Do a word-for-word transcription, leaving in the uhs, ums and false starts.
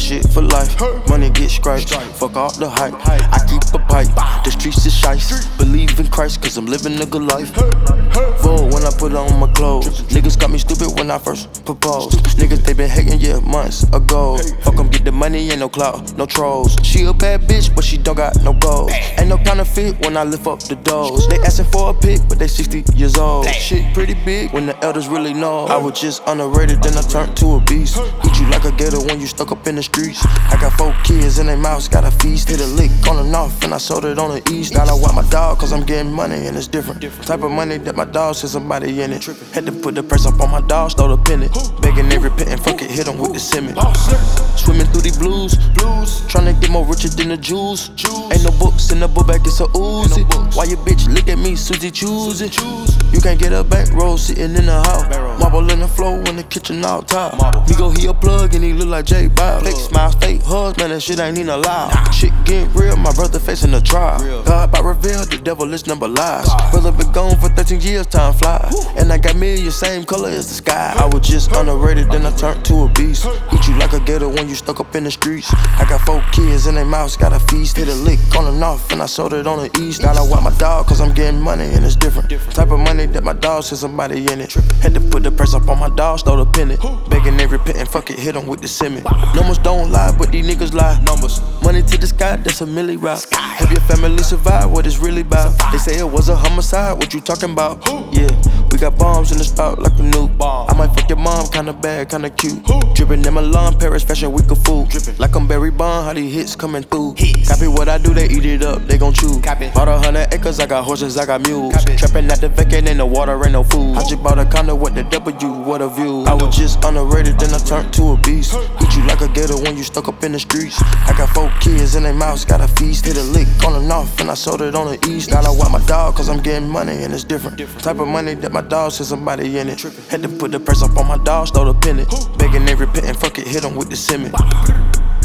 shit for life. Money get scratched, fuck all the hype. I keep a pipe, the streets is shice. Believe in Christ, cause I'm living a good life. Vogue when I put on my clothes. Niggas got me stupid when I first proposed. Niggas they been hating, yeah, months ago. Fuck 'em, get the money, ain't no clout, no trolls. She a bad bitch, but she don't got no goals. Ain't no counterfeit when I lift up the doors. They asking for a pic, but they sixty years old. Shit pretty big when the elders really know. I was just underrated, then I turned to a beast. Eat you like a gator when you stuck up in the streets. I got four kids and they mouths got a feast. Hit a lick on and off and I sold it on the east. Now I want my dog cause I'm getting money and it's different. Type of money that my dog says somebody in it. Had to put the price up on my dog, stole the pennant. Begging they repenting, fuck it, hit 'em with the cement. Swimming through these blues, blues. Tryna get more richer than the Jews. Ain't no books in the book bag, it's a Uzi. Why your bitch look at me, Susie choose it? You can't get a bankroll sitting in the house. Marble in the floor in the kitchen all top. We go he a plug and he look like J Bob. Fake smiles, fake hugs, man, that shit ain't even allowed. Shit get real, my brother facing a trial. God by reveal, the devil is number lies. Brother been gone for thirteen years, time flies. And I got millions, same color as the sky. I was just underrated, then I turned to a beast. Eat you like a gator when you stuck up in the streets. I got four kids and they mouths got a feast. Hit a lick on and off and I sold it on the east. Now I want my dog cause I'm getting money and it's different. Type of money that my dog says somebody in it. Had to put the price up on my dog, stole the pennant. Begging they repenting, fuck it, hit 'em with the cement. Numbers don't lie, but these niggas lie. Numbers. Money to the sky, that's a milli route. Have your family survive what it's really about? They say it was a homicide, what you talking about? Yeah, we got bombs in the spot like a nuke. I might fuck your mom, kinda bad, kinda cute. Drippin' in my lawn, Paris fashion week of food. Like I'm Barry Bond, how these hits coming through. Copy what I do, they eat it up, they gon' chew. Bought a hundred acres, I got horses, I got mules. Trappin' at the vacant, ain't no water, ain't no food. I just bought a condo with the W, what a view. I was just underrated, then I turned to a beast. Eat you like a gator when you stuck up in the streets. I got four kids and they mouths got a feast. Hit a lick on and off and I sold it on the east. Now I want my dog cause I'm getting money and it's different. Type of money that my dog says somebody in it. Had to put the price up on my dog, stole the pennant. Begging they repenting, fuck it, hit 'em with the cement.